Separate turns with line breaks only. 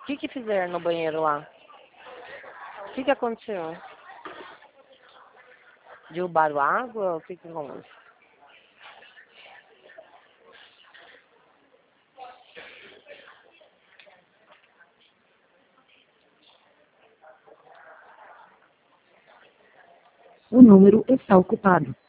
que fizeram no banheiro lá? O que aconteceu? Derrubaram água? O que aconteceu?
O número está ocupado.